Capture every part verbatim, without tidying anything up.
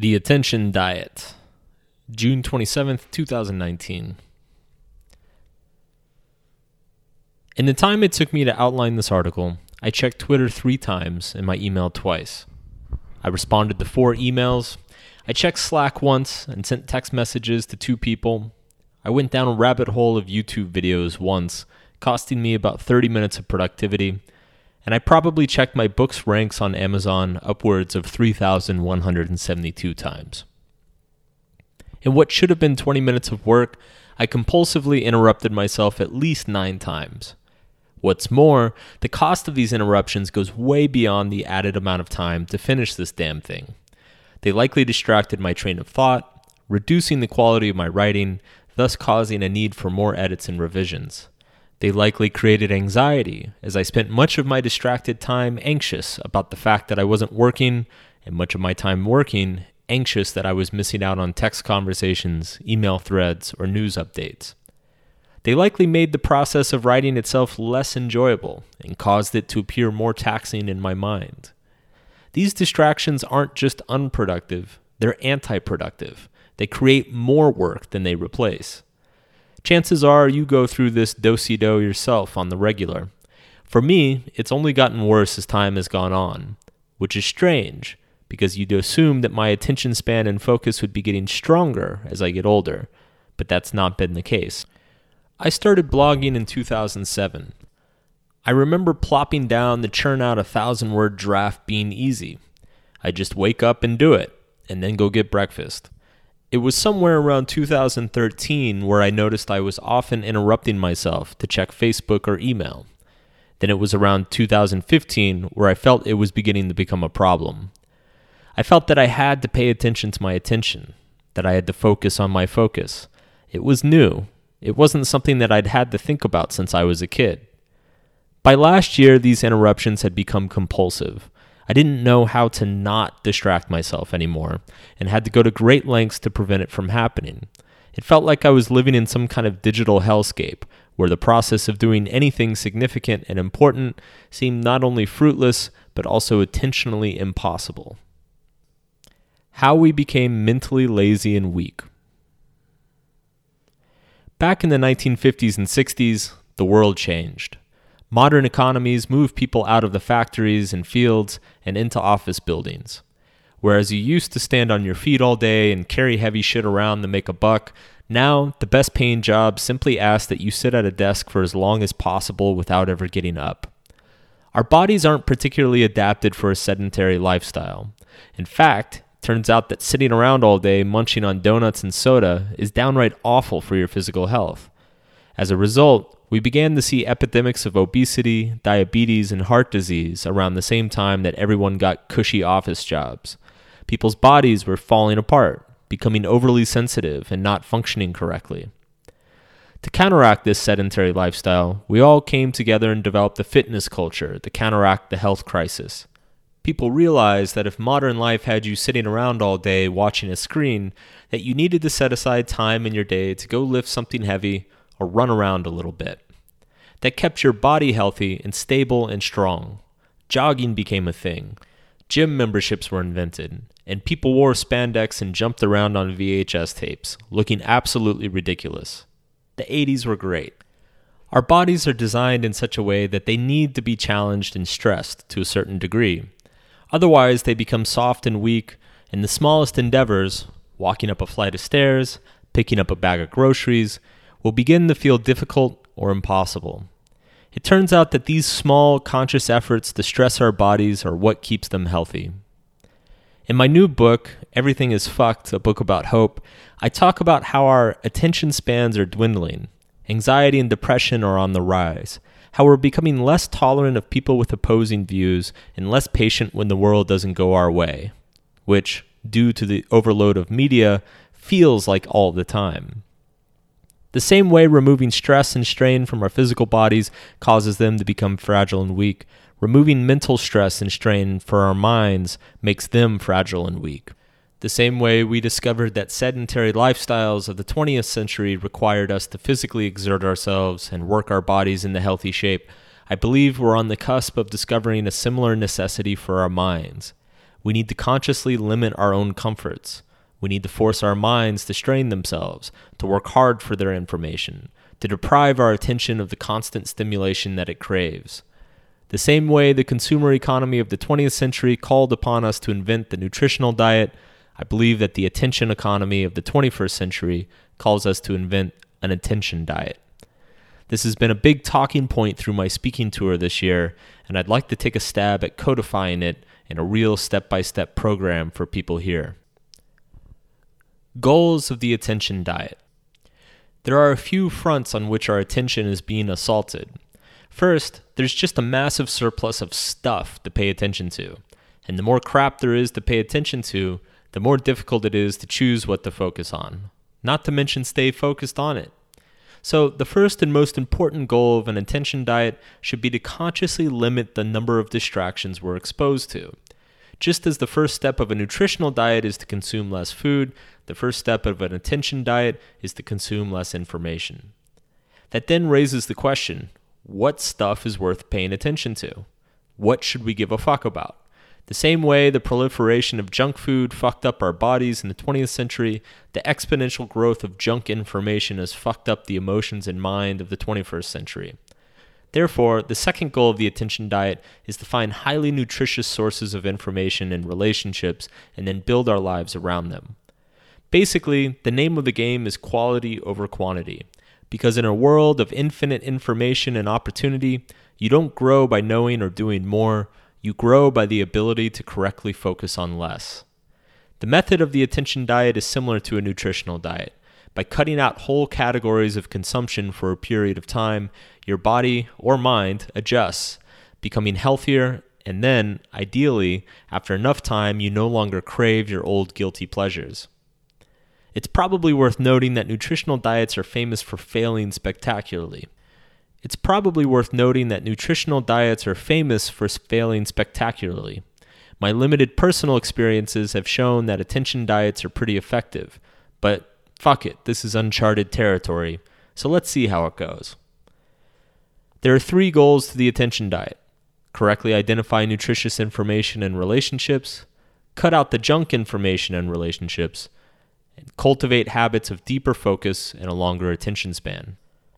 The Attention Diet, June twenty-seventh, twenty nineteen. In the time it took me to outline this article, I checked Twitter three times and my email twice. I responded to four emails. I checked Slack once and sent text messages to two people. I went down a rabbit hole of YouTube videos once, costing me about thirty minutes of productivity. And I probably checked my book's ranks on Amazon upwards of three thousand one hundred seventy-two times. In what should have been twenty minutes of work, I compulsively interrupted myself at least nine times. What's more, the cost of these interruptions goes way beyond the added amount of time to finish this damn thing. They likely distracted my train of thought, reducing the quality of my writing, thus causing a need for more edits and revisions. They likely created anxiety, as I spent much of my distracted time anxious about the fact that I wasn't working, and much of my time working, anxious that I was missing out on text conversations, email threads, or news updates. They likely made the process of writing itself less enjoyable, and caused it to appear more taxing in my mind. These distractions aren't just unproductive, they're anti-productive. They create more work than they replace. Chances are you go through this do-si-do yourself on the regular. For me, it's only gotten worse as time has gone on, which is strange, because you'd assume that my attention span and focus would be getting stronger as I get older, but that's not been the case. I started blogging in two thousand seven. I remember plopping down the churn out a thousand-word draft being easy. I just wake up and do it, and then go get breakfast. It was somewhere around two thousand thirteen where I noticed I was often interrupting myself to check Facebook or email. Then it was around two thousand fifteen where I felt it was beginning to become a problem. I felt that I had to pay attention to my attention, that I had to focus on my focus. It was new. It wasn't something that I'd had to think about since I was a kid. By last year, these interruptions had become compulsive. I didn't know how to not distract myself anymore, and had to go to great lengths to prevent it from happening. It felt like I was living in some kind of digital hellscape, where the process of doing anything significant and important seemed not only fruitless, but also attentionally impossible. How we became mentally lazy and weak. Back in the nineteen fifties and sixties, the world changed. Modern economies move people out of the factories and fields and into office buildings. Whereas you used to stand on your feet all day and carry heavy shit around to make a buck, now the best paying jobs simply ask that you sit at a desk for as long as possible without ever getting up. Our bodies aren't particularly adapted for a sedentary lifestyle. In fact, it turns out that sitting around all day munching on donuts and soda is downright awful for your physical health. As a result, we began to see epidemics of obesity, diabetes, and heart disease around the same time that everyone got cushy office jobs. People's bodies were falling apart, becoming overly sensitive, and not functioning correctly. To counteract this sedentary lifestyle, we all came together and developed a fitness culture to counteract the health crisis. People realized that if modern life had you sitting around all day watching a screen, that you needed to set aside time in your day to go lift something heavy or run around a little bit. That kept your body healthy and stable and strong. Jogging became a thing. Gym memberships were invented, and people wore spandex and jumped around on V H S tapes, looking absolutely ridiculous. The eighties were great. Our bodies are designed in such a way that they need to be challenged and stressed to a certain degree. Otherwise, they become soft and weak, and the smallest endeavors, walking up a flight of stairs, picking up a bag of groceries, will begin to feel difficult or impossible. It turns out that these small, conscious efforts to stress our bodies are what keeps them healthy. In my new book, Everything is Fucked, a book about hope, I talk about how our attention spans are dwindling, anxiety and depression are on the rise, how we're becoming less tolerant of people with opposing views and less patient when the world doesn't go our way, which, due to the overload of media, feels like all the time. The same way removing stress and strain from our physical bodies causes them to become fragile and weak, removing mental stress and strain for our minds makes them fragile and weak. The same way we discovered that sedentary lifestyles of the twentieth century required us to physically exert ourselves and work our bodies into healthy shape, I believe we're on the cusp of discovering a similar necessity for our minds. We need to consciously limit our own comforts. We need to force our minds to strain themselves, to work hard for their information, to deprive our attention of the constant stimulation that it craves. The same way the consumer economy of the twentieth century called upon us to invent the nutritional diet, I believe that the attention economy of the twenty-first century calls us to invent an attention diet. This has been a big talking point through my speaking tour this year, and I'd like to take a stab at codifying it in a real step-by-step program for people here. Goals of the attention diet. There are a few fronts on which our attention is being assaulted. First, there's just a massive surplus of stuff to pay attention to, and the more crap there is to pay attention to, the more difficult it is to choose what to focus on, not to mention stay focused on it. So the first and most important goal of an attention diet should be to consciously limit the number of distractions we're exposed to. Just as the first step of a nutritional diet is to consume less food, the first step of an attention diet is to consume less information. That then raises the question, what stuff is worth paying attention to? What should we give a fuck about? The same way the proliferation of junk food fucked up our bodies in the twentieth century, the exponential growth of junk information has fucked up the emotions and mind of the twenty-first century. Therefore, the second goal of the attention diet is to find highly nutritious sources of information and relationships and then build our lives around them. Basically, the name of the game is quality over quantity, because in a world of infinite information and opportunity, you don't grow by knowing or doing more. You grow by the ability to correctly focus on less. The method of the attention diet is similar to a nutritional diet. By cutting out whole categories of consumption for a period of time, your body or mind adjusts, becoming healthier, and then, ideally, after enough time, you no longer crave your old guilty pleasures. It's probably worth noting that nutritional diets are famous for failing spectacularly. It's probably worth noting that nutritional diets are famous for failing spectacularly. My limited personal experiences have shown that attention diets are pretty effective, but fuck it, this is uncharted territory, so let's see how it goes. There are three goals to the attention diet: correctly identify nutritious information and relationships, cut out the junk information and relationships, and cultivate habits of deeper focus and a longer attention span.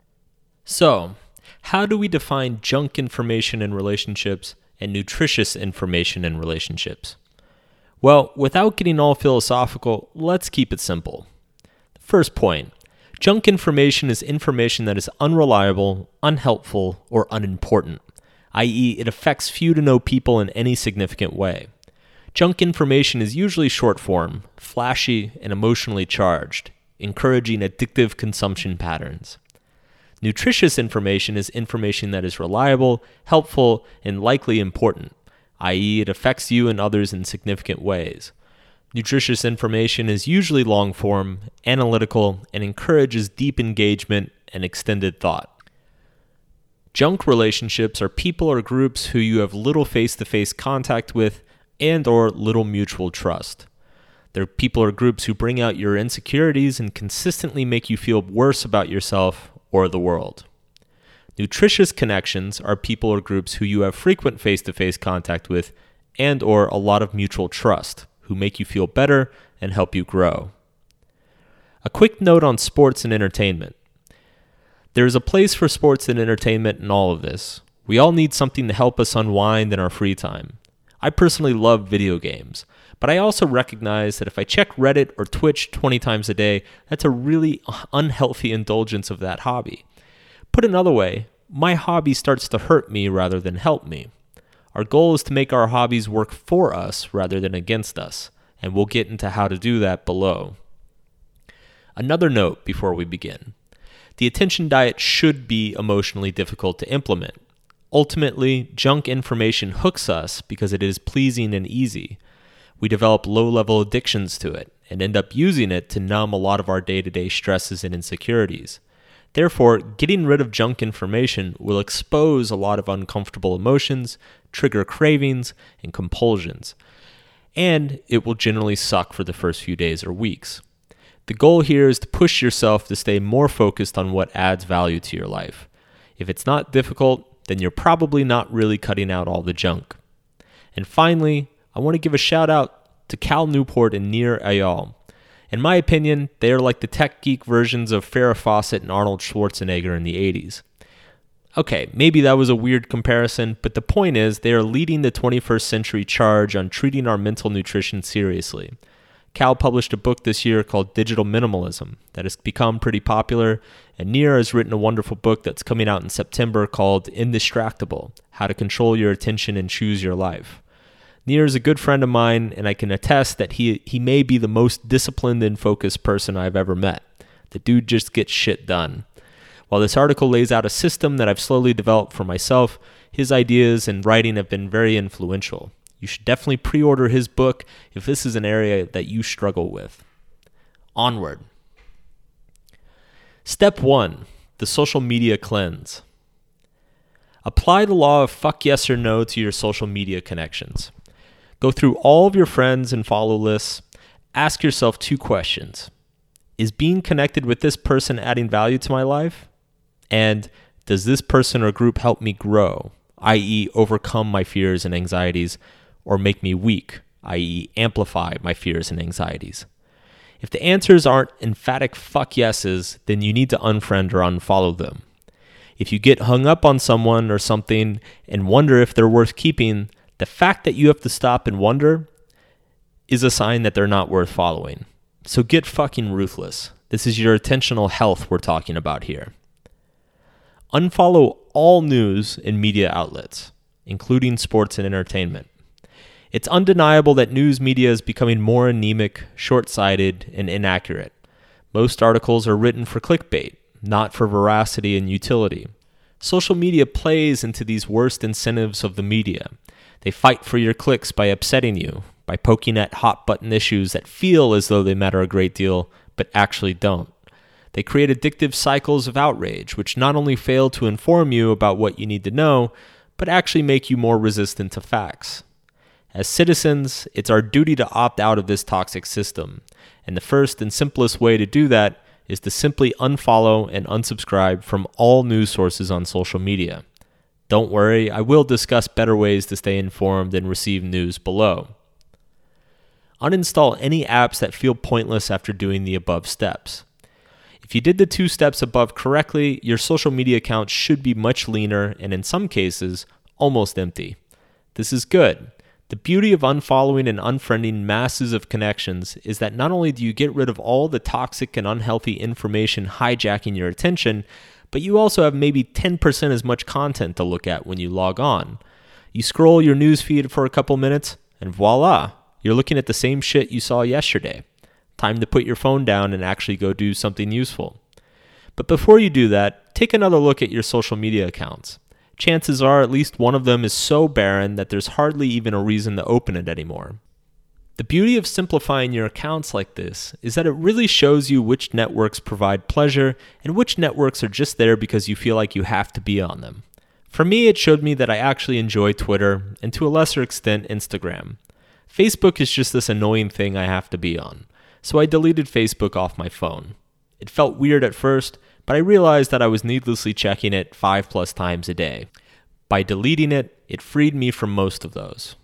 So, how do we define junk information and relationships and nutritious information and relationships? Well, without getting all philosophical, let's keep it simple. First point, junk information is information that is unreliable, unhelpful, or unimportant, that is it affects few to no people in any significant way. Junk information is usually short form, flashy, and emotionally charged, encouraging addictive consumption patterns. Nutritious information is information that is reliable, helpful, and likely important, that is it affects you and others in significant ways. Nutritious information is usually long-form, analytical, and encourages deep engagement and extended thought. Junk relationships are people or groups who you have little face-to-face contact with and or little mutual trust. They're people or groups who bring out your insecurities and consistently make you feel worse about yourself or the world. Nutritious connections are people or groups who you have frequent face-to-face contact with and or a lot of mutual trust, who make you feel better and help you grow. A quick note on sports and entertainment. There is a place for sports and entertainment in all of this. We all need something to help us unwind in our free time. I personally love video games, but I also recognize that if I check Reddit or Twitch twenty times a day, that's a really unhealthy indulgence of that hobby. Put another way, my hobby starts to hurt me rather than help me. Our goal is to make our hobbies work for us rather than against us, and we'll get into how to do that below. Another note before we begin. The attention diet should be emotionally difficult to implement. Ultimately, junk information hooks us because it is pleasing and easy. We develop low-level addictions to it and end up using it to numb a lot of our day-to-day stresses and insecurities. Therefore, getting rid of junk information will expose a lot of uncomfortable emotions, trigger cravings, and compulsions. And it will generally suck for the first few days or weeks. The goal here is to push yourself to stay more focused on what adds value to your life. If it's not difficult, then you're probably not really cutting out all the junk. And finally, I want to give a shout out to Cal Newport and Nir Eyal. In my opinion, they are like the tech geek versions of Farrah Fawcett and Arnold Schwarzenegger in the eighties. Okay, maybe that was a weird comparison, but the point is they are leading the twenty-first century charge on treating our mental nutrition seriously. Cal published a book this year called Digital Minimalism that has become pretty popular, and Nir has written a wonderful book that's coming out in September called Indistractable: How to Control Your Attention and Choose Your Life. Nir is a good friend of mine, and I can attest that he he may be the most disciplined and focused person I've ever met. The dude just gets shit done. While this article lays out a system that I've slowly developed for myself, his ideas and writing have been very influential. You should definitely pre-order his book if this is an area that you struggle with. Onward. Step one, the social media cleanse. Apply the law of fuck yes or no to your social media connections. Go through all of your friends and follow lists. Ask yourself two questions. Is being connected with this person adding value to my life? And does this person or group help me grow, that is overcome my fears and anxieties, or make me weak, that is amplify my fears and anxieties? If the answers aren't emphatic fuck yeses, then you need to unfriend or unfollow them. If you get hung up on someone or something and wonder if they're worth keeping, the fact that you have to stop and wonder is a sign that they're not worth following. So get fucking ruthless. This is your attentional health we're talking about here. Unfollow all news and media outlets, including sports and entertainment. It's undeniable that news media is becoming more anemic, short-sighted, and inaccurate. Most articles are written for clickbait, not for veracity and utility. Social media plays into these worst incentives of the media. They fight for your clicks by upsetting you, by poking at hot-button issues that feel as though they matter a great deal, but actually don't. They create addictive cycles of outrage, which not only fail to inform you about what you need to know, but actually make you more resistant to facts. As citizens, it's our duty to opt out of this toxic system, and the first and simplest way to do that is to simply unfollow and unsubscribe from all news sources on social media. Don't worry, I will discuss better ways to stay informed and receive news below. Uninstall any apps that feel pointless after doing the above steps. If you did the two steps above correctly, your social media account should be much leaner and in some cases, almost empty. This is good. The beauty of unfollowing and unfriending masses of connections is that not only do you get rid of all the toxic and unhealthy information hijacking your attention, but you also have maybe ten percent as much content to look at when you log on. You scroll your news feed for a couple minutes, and voila, you're looking at the same shit you saw yesterday. Time to put your phone down and actually go do something useful. But before you do that, take another look at your social media accounts. Chances are at least one of them is so barren that there's hardly even a reason to open it anymore. The beauty of simplifying your accounts like this is that it really shows you which networks provide pleasure and which networks are just there because you feel like you have to be on them. For me, it showed me that I actually enjoy Twitter and to a lesser extent Instagram. Facebook is just this annoying thing I have to be on. So I deleted Facebook off my phone. It felt weird at first, but I realized that I was needlessly checking it five plus times a day. By deleting it, it freed me from most of those.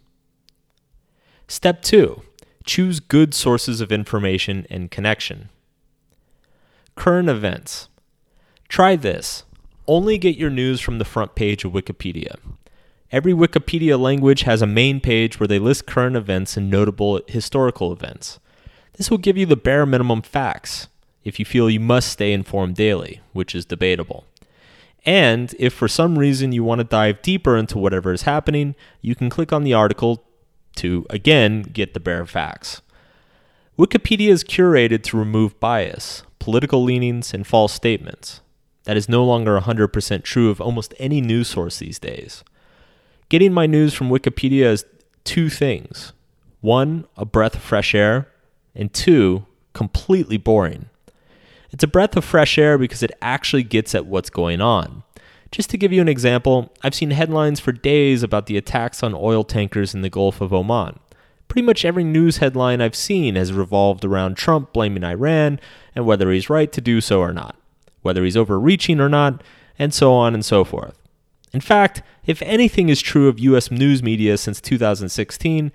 Step two, choose good sources of information and connection. Current events. Try this. Only get your news from the front page of Wikipedia. Every Wikipedia language has a main page where they list current events and notable historical events. This will give you the bare minimum facts if you feel you must stay informed daily, which is debatable. And if for some reason you want to dive deeper into whatever is happening, you can click on the article to, again, get the bare facts. Wikipedia is curated to remove bias, political leanings, and false statements. That is no longer one hundred percent true of almost any news source these days. Getting my news from Wikipedia is two things. One, a breath of fresh air, and two, completely boring. It's a breath of fresh air because it actually gets at what's going on. Just to give you an example, I've seen headlines for days about the attacks on oil tankers in the Gulf of Oman. Pretty much every news headline I've seen has revolved around Trump blaming Iran and whether he's right to do so or not, whether he's overreaching or not, and so on and so forth. In fact, if anything is true of U S news media since two thousand sixteen,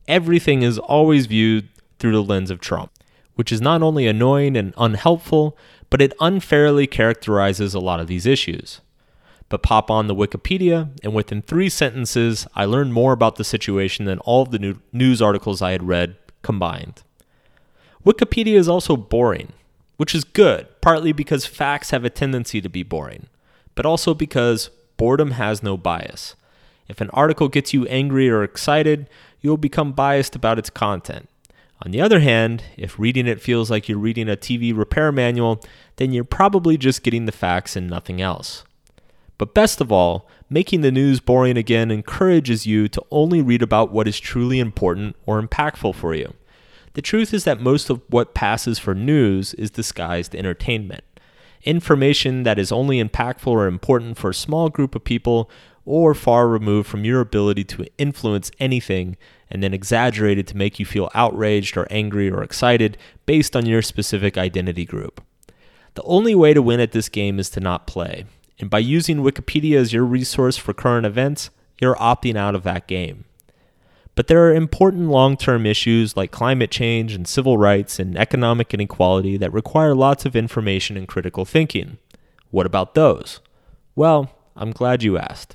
everything is always viewed through the lens of Trump, which is not only annoying and unhelpful, but it unfairly characterizes a lot of these issues. But pop on the Wikipedia, and within three sentences, I learned more about the situation than all of the new news articles I had read combined. Wikipedia is also boring, which is good, partly because facts have a tendency to be boring, but also because boredom has no bias. If an article gets you angry or excited, you will become biased about its content. On the other hand, if reading it feels like you're reading a T V repair manual, then you're probably just getting the facts and nothing else. But best of all, making the news boring again encourages you to only read about what is truly important or impactful for you. The truth is that most of what passes for news is disguised entertainment. Information that is only impactful or important for a small group of people or far removed from your ability to influence anything and then exaggerated to make you feel outraged or angry or excited based on your specific identity group. The only way to win at this game is to not play, and by using Wikipedia as your resource for current events, you're opting out of that game. But there are important long-term issues like climate change and civil rights and economic inequality that require lots of information and critical thinking. What about those? Well, I'm glad you asked.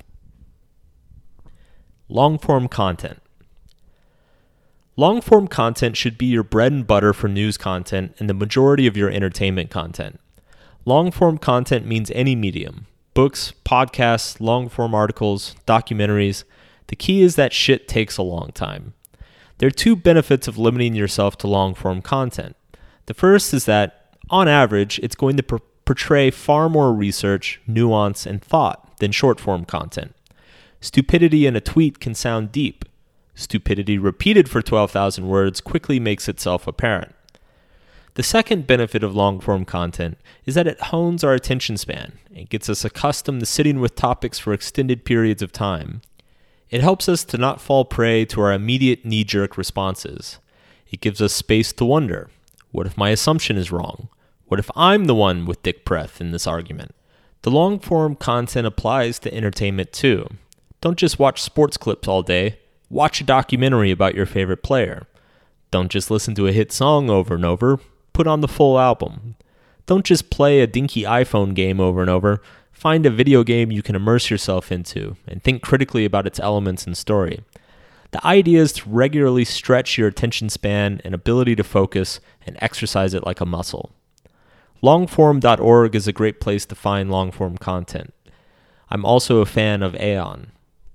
Long-form content. Long-form content should be your bread and butter for news content and the majority of your entertainment content. Long-form content means any medium. Books, podcasts, long-form articles, documentaries. The key is that shit takes a long time. There are two benefits of limiting yourself to long-form content. The first is that, on average, it's going to pr- portray far more research, nuance, and thought than short-form content. Stupidity in a tweet can sound deep. Stupidity repeated for twelve thousand words quickly makes itself apparent. The second benefit of long-form content is that it hones our attention span and gets us accustomed to sitting with topics for extended periods of time. It helps us to not fall prey to our immediate knee-jerk responses. It gives us space to wonder, what if my assumption is wrong? What if I'm the one with dick breath in this argument? The long-form content applies to entertainment too. Don't just watch sports clips all day. Watch a documentary about your favorite player. Don't just listen to a hit song over and over. Put on the full album. Don't just play a dinky iPhone game over and over. Find a video game you can immerse yourself into and think critically about its elements and story. The idea is to regularly stretch your attention span and ability to focus and exercise it like a muscle. Longform dot org is a great place to find long-form content. I'm also a fan of Aeon.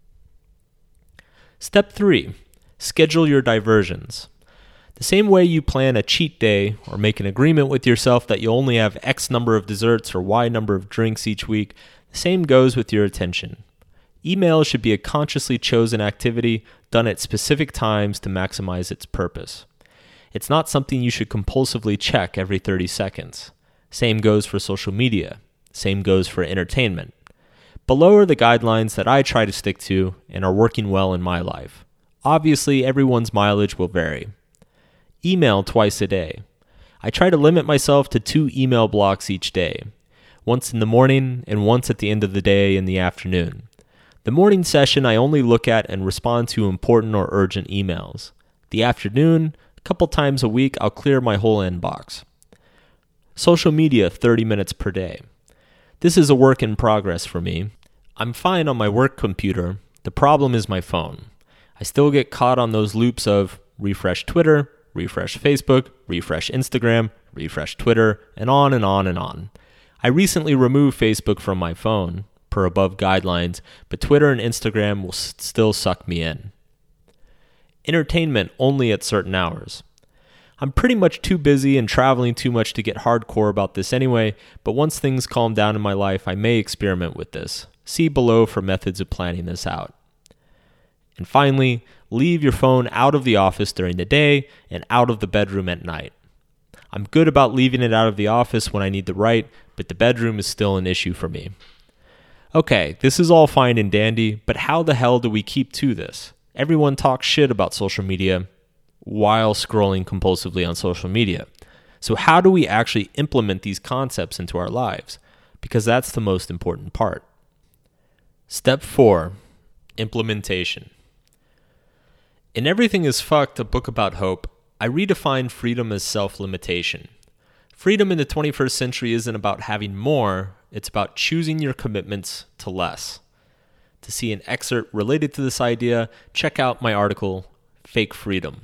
Step three, schedule your diversions. The same way you plan a cheat day or make an agreement with yourself that you only have X number of desserts or Y number of drinks each week, the same goes with your attention. Email should be a consciously chosen activity done at specific times to maximize its purpose. It's not something you should compulsively check every thirty seconds. Same goes for social media. Same goes for entertainment. Below are the guidelines that I try to stick to and are working well in my life. Obviously, everyone's mileage will vary. Email twice a day. I try to limit myself to two email blocks each day, once in the morning and once at the end of the day in the afternoon. The morning session I only look at and respond to important or urgent emails. The afternoon, a couple times a week, I'll clear my whole inbox. Social media thirty minutes per day. This is a work in progress for me. I'm fine on my work computer. The problem is my phone. I still get caught on those loops of refresh Twitter, refresh Facebook, refresh Instagram, refresh Twitter, and on and on and on. I recently removed Facebook from my phone, per above guidelines, but Twitter and Instagram will s- still suck me in. Entertainment only at certain hours. I'm pretty much too busy and traveling too much to get hardcore about this anyway, but once things calm down in my life, I may experiment with this. See below for methods of planning this out. And finally, leave your phone out of the office during the day and out of the bedroom at night. I'm good about leaving it out of the office when I need to write, but the bedroom is still an issue for me. Okay, this is all fine and dandy, but how the hell do we keep to this? Everyone talks shit about social media while scrolling compulsively on social media. So how do we actually implement these concepts into our lives? Because that's the most important part. Step four, implementation. In Everything is Fucked, a book about hope, I redefine freedom as self-limitation. Freedom in the twenty-first century isn't about having more, it's about choosing your commitments to less. To see an excerpt related to this idea, check out my article, Fake Freedom.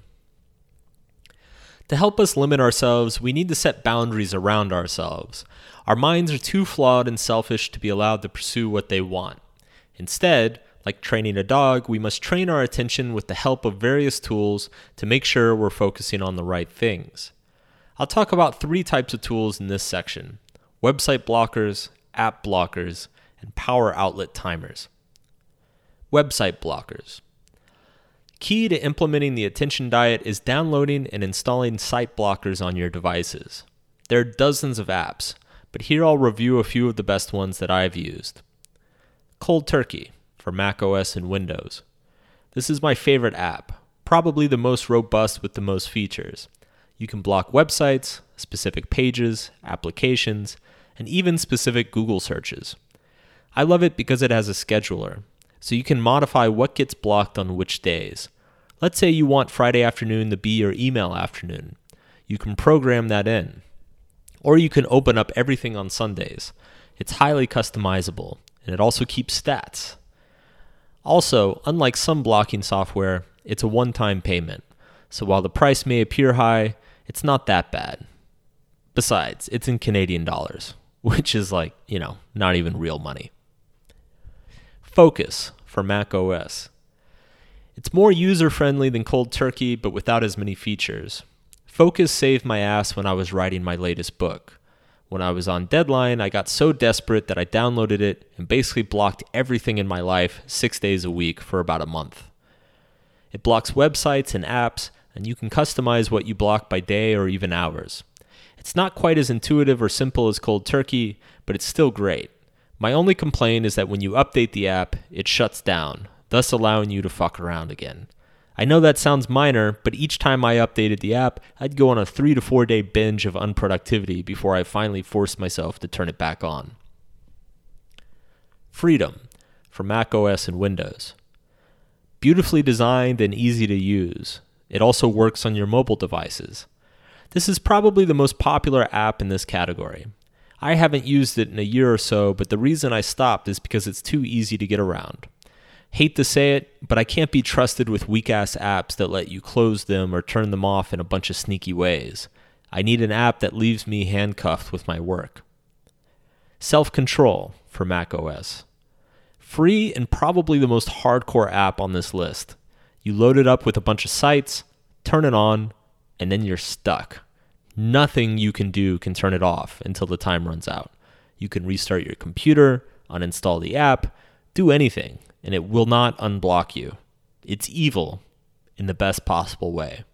To help us limit ourselves, we need to set boundaries around ourselves. Our minds are too flawed and selfish to be allowed to pursue what they want. Instead, like training a dog, we must train our attention with the help of various tools to make sure we're focusing on the right things. I'll talk about three types of tools in this section: website blockers, app blockers, and power outlet timers. Website blockers. Key to implementing the attention diet is downloading and installing site blockers on your devices. There are dozens of apps, but here I'll review a few of the best ones that I've used. Cold Turkey for macOS and Windows. This is my favorite app, probably the most robust with the most features. You can block websites, specific pages, applications, and even specific Google searches. I love it because it has a scheduler, so you can modify what gets blocked on which days. Let's say you want Friday afternoon to be your email afternoon. You can program that in. Or you can open up everything on Sundays. It's highly customizable, and it also keeps stats. Also, unlike some blocking software, it's a one-time payment. So while the price may appear high, it's not that bad. Besides, it's in Canadian dollars, which is like, you know, not even real money. Focus for macOS. It's more user-friendly than Cold Turkey, but without as many features. Focus saved my ass when I was writing my latest book. When I was on deadline, I got so desperate that I downloaded it and basically blocked everything in my life six days a week for about a month. It blocks websites and apps, and you can customize what you block by day or even hours. It's not quite as intuitive or simple as Cold Turkey, but it's still great. My only complaint is that when you update the app, it shuts down, thus allowing you to fuck around again. I know that sounds minor, but each time I updated the app, I'd go on a three to four day binge of unproductivity before I finally forced myself to turn it back on. Freedom for macOS and Windows. Beautifully designed and easy to use. It also works on your mobile devices. This is probably the most popular app in this category. I haven't used it in a year or so, but the reason I stopped is because it's too easy to get around. Hate to say it, but I can't be trusted with weak-ass apps that let you close them or turn them off in a bunch of sneaky ways. I need an app that leaves me handcuffed with my work. Self-Control for macOS. Free and probably the most hardcore app on this list. You load it up with a bunch of sites, turn it on, and then you're stuck. Nothing you can do can turn it off until the time runs out. You can restart your computer, uninstall the app, do anything, and it will not unblock you. It's evil in the best possible way.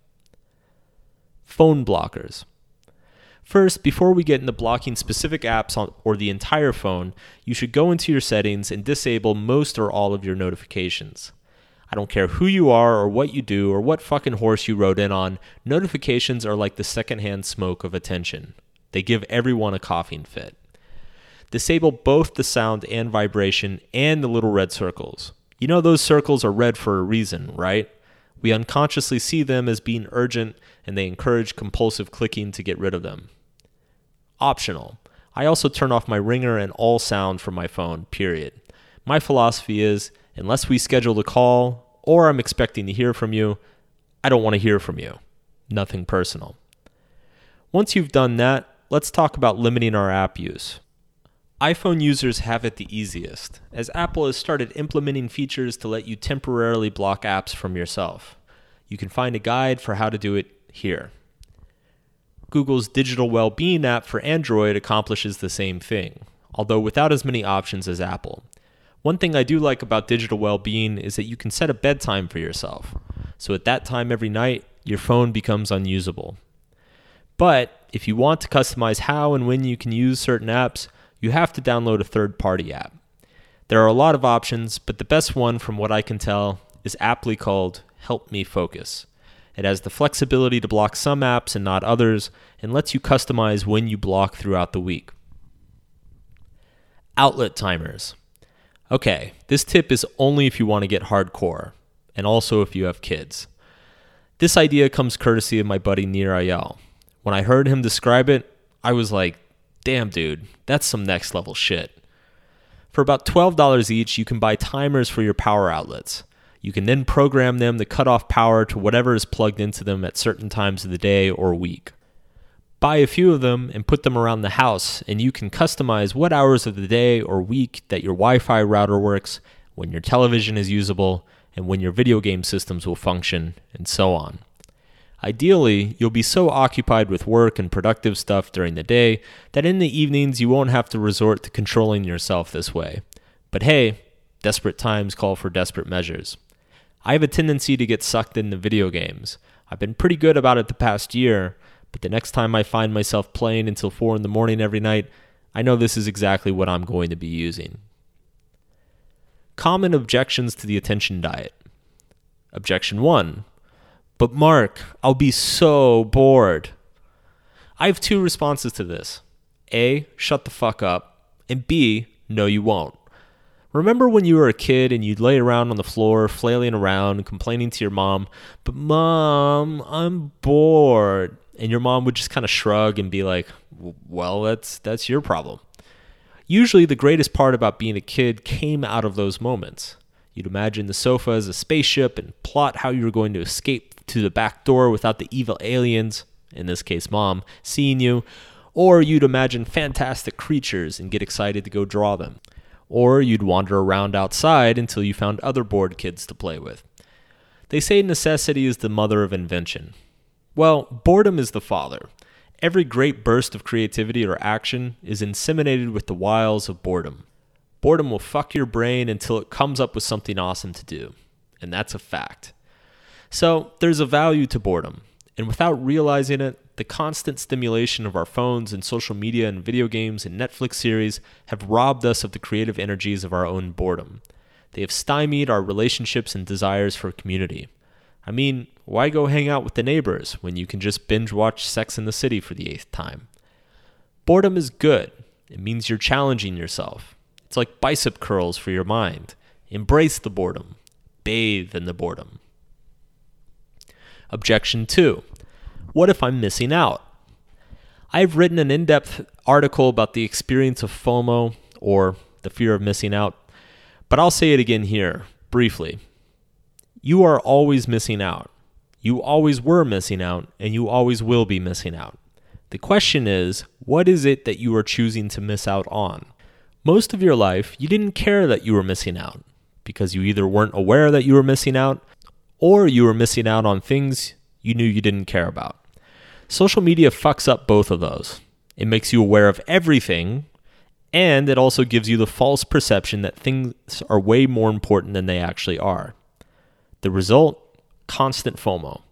Phone blockers. First, before we get into blocking specific apps on, or the entire phone, you should go into your settings and disable most or all of your notifications. I don't care who you are or what you do or what fucking horse you rode in on, notifications are like the secondhand smoke of attention. They give everyone a coughing fit. Disable both the sound and vibration and the little red circles. You know those circles are red for a reason, right? We unconsciously see them as being urgent and they encourage compulsive clicking to get rid of them. Optional. I also turn off my ringer and all sound from my phone, period. My philosophy is, unless we schedule a call or I'm expecting to hear from you, I don't want to hear from you. Nothing personal. Once you've done that, let's talk about limiting our app use. iPhone users have it the easiest, as Apple has started implementing features to let you temporarily block apps from yourself. You can find a guide for how to do it here. Google's Digital Wellbeing app for Android accomplishes the same thing, although without as many options as Apple. One thing I do like about Digital Wellbeing is that you can set a bedtime for yourself, so at that time every night, your phone becomes unusable. But if you want to customize how and when you can use certain apps, you have to download a third-party app. There are a lot of options, but the best one from what I can tell is aptly called Help Me Focus. It has the flexibility to block some apps and not others, and lets you customize when you block throughout the week. Outlet timers. Okay, this tip is only if you want to get hardcore, and also if you have kids. This idea comes courtesy of my buddy Nir Ayal. When I heard him describe it, I was like, damn dude, that's some next level shit. For about twelve dollars each, you can buy timers for your power outlets. You can then program them to cut off power to whatever is plugged into them at certain times of the day or week. Buy a few of them and put them around the house, and you can customize what hours of the day or week that your Wi-Fi router works, when your television is usable, and when your video game systems will function, and so on. Ideally, you'll be so occupied with work and productive stuff during the day that in the evenings you won't have to resort to controlling yourself this way. But hey, desperate times call for desperate measures. I have a tendency to get sucked into video games. I've been pretty good about it the past year, but the next time I find myself playing until four in the morning every night, I know this is exactly what I'm going to be using. Common objections to the attention diet. Objection one. But Mark, I'll be so bored. I have two responses to this. A, shut the fuck up. And B, no you won't. Remember when you were a kid and you'd lay around on the floor, flailing around and complaining to your mom, but Mom, I'm bored. And your mom would just kind of shrug and be like, well, that's that's your problem. Usually the greatest part about being a kid came out of those moments. You'd imagine the sofa as a spaceship and plot how you were going to escape to the back door without the evil aliens, in this case mom, seeing you. Or you'd imagine fantastic creatures and get excited to go draw them. Or you'd wander around outside until you found other bored kids to play with. They say necessity is the mother of invention. Well, boredom is the father. Every great burst of creativity or action is inseminated with the wiles of boredom. Boredom will fuck your brain until it comes up with something awesome to do. And that's a fact. So there's a value to boredom. And without realizing it, the constant stimulation of our phones and social media and video games and Netflix series have robbed us of the creative energies of our own boredom. They have stymied our relationships and desires for community. I mean, why go hang out with the neighbors when you can just binge watch Sex and the City for the eighth time? Boredom is good. It means you're challenging yourself. It's like bicep curls for your mind. Embrace the boredom. Bathe in the boredom. Objection two. What if I'm missing out? I've written an in-depth article about the experience of FOMO, or the fear of missing out, but I'll say it again here, briefly. You are always missing out. You always were missing out, and you always will be missing out. The question is, what is it that you are choosing to miss out on? Most of your life, you didn't care that you were missing out, because you either weren't aware that you were missing out, or you were missing out on things you knew you didn't care about. Social media fucks up both of those. It makes you aware of everything, and it also gives you the false perception that things are way more important than they actually are. The result? Constant FOMO.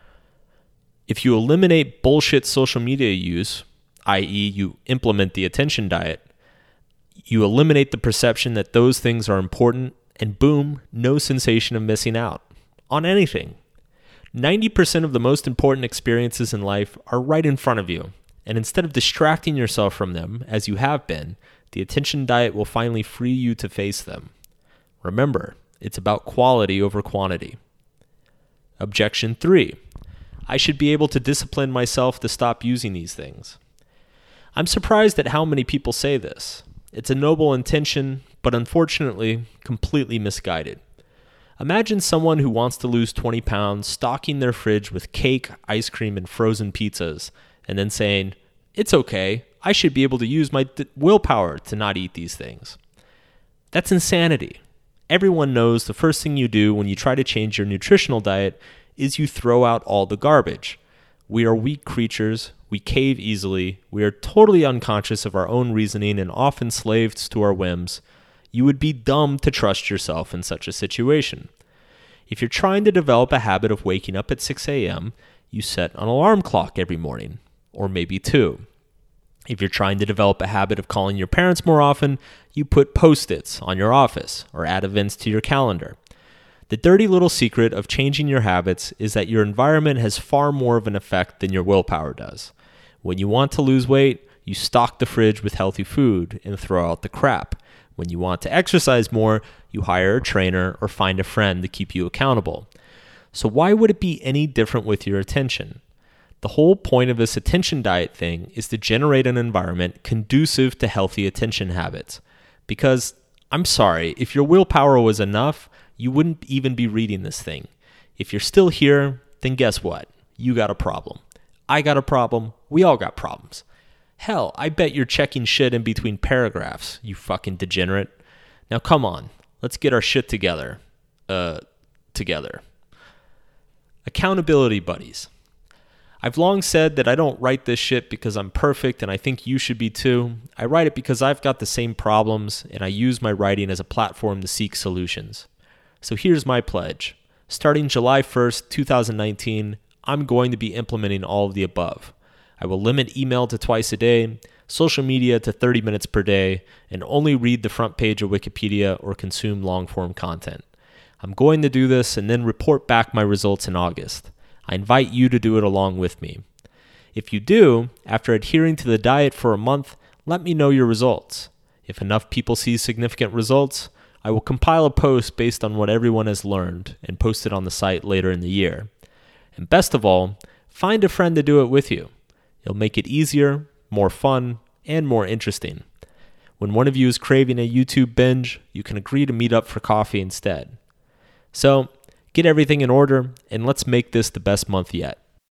If you eliminate bullshit social media use, that is you implement the attention diet, you eliminate the perception that those things are important, and boom, no sensation of missing out on anything. ninety percent of the most important experiences in life are right in front of you, and instead of distracting yourself from them, as you have been, the attention diet will finally free you to face them. Remember, it's about quality over quantity. Objection three. I should be able to discipline myself to stop using these things. I'm surprised at how many people say this. It's a noble intention, but unfortunately, completely misguided. Imagine someone who wants to lose twenty pounds stocking their fridge with cake, ice cream, and frozen pizzas, and then saying, it's okay, I should be able to use my d- willpower to not eat these things. That's insanity. Everyone knows the first thing you do when you try to change your nutritional diet is you throw out all the garbage. We are weak creatures, we cave easily, we are totally unconscious of our own reasoning and often slaves to our whims. You would be dumb to trust yourself in such a situation. If you're trying to develop a habit of waking up at six a.m., you set an alarm clock every morning, or maybe two. If you're trying to develop a habit of calling your parents more often, you put Post-its on your office or add events to your calendar. The dirty little secret of changing your habits is that your environment has far more of an effect than your willpower does. When you want to lose weight, you stock the fridge with healthy food and throw out the crap. When you want to exercise more, you hire a trainer or find a friend to keep you accountable. So why would it be any different with your attention? The whole point of this attention diet thing is to generate an environment conducive to healthy attention habits. Because, I'm sorry, if your willpower was enough, you wouldn't even be reading this thing. If you're still here, then guess what? You got a problem. I got a problem. We all got problems. Hell, I bet you're checking shit in between paragraphs, you fucking degenerate. Now come on, let's get our shit together. Uh, together. Accountability buddies. I've long said that I don't write this shit because I'm perfect, and I think you should be too. I write it because I've got the same problems, and I use my writing as a platform to seek solutions. So here's my pledge. Starting July first, twenty nineteen, I'm going to be implementing all of the above. I will limit email to twice a day, social media to thirty minutes per day, and only read the front page of Wikipedia or consume long-form content. I'm going to do this and then report back my results in August. I invite you to do it along with me. If you do, after adhering to the diet for a month, let me know your results. If enough people see significant results, I will compile a post based on what everyone has learned and post it on the site later in the year. And best of all, find a friend to do it with you. It'll make it easier, more fun, and more interesting. When one of you is craving a YouTube binge, you can agree to meet up for coffee instead. So, get everything in order, and let's make this the best month yet.